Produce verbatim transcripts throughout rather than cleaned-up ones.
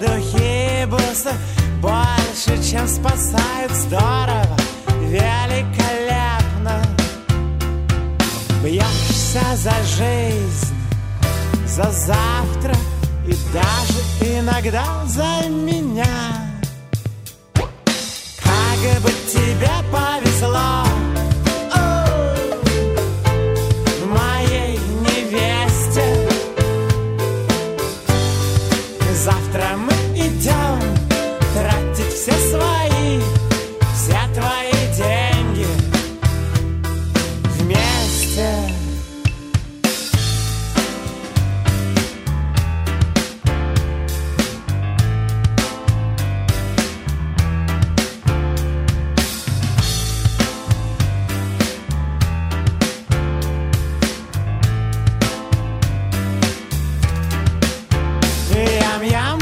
духи, бусы больше, чем спасают. Здорово, великолепно. Бьешься за жизнь, за завтра и даже иногда за меня. Как бы тебе повезло, о, моей невесте. Завтра мы идем тратить все свои, все твои деньги вместе. Ям-ям,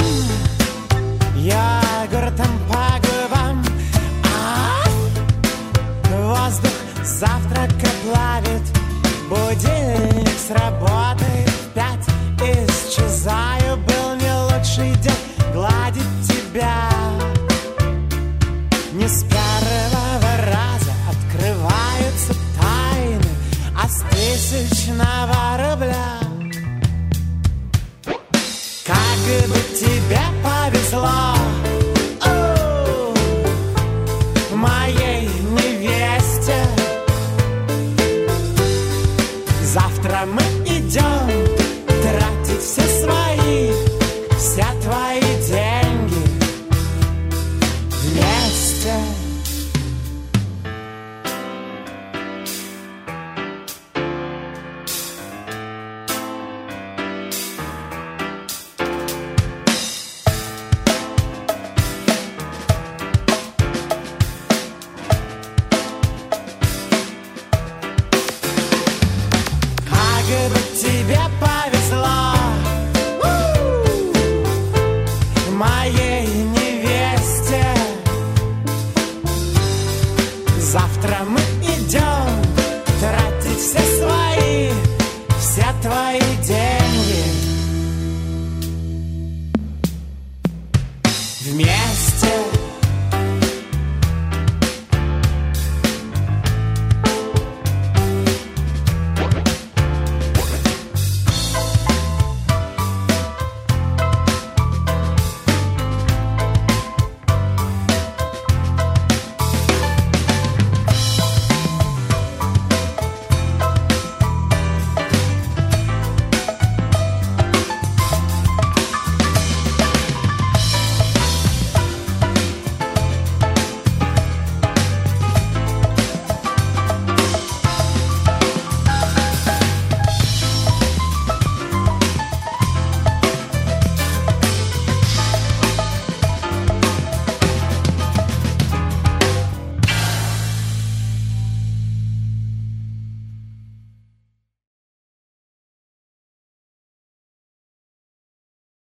йогуртом по губам, а воздух завтрака плавит. Будильник сработает в пять. Исчезаю, был не лучший день гладить тебя. Не с первого раза открываются тайны, а с тысячного рубля. Как бы тебе повезло, о, моей невесте. Завтра мы идем тратить все свои, все твои деньги вместе. Как бы тебе повезло, у, моей невесте. Завтра мы идем тратить все свои, все твои деньги вместе.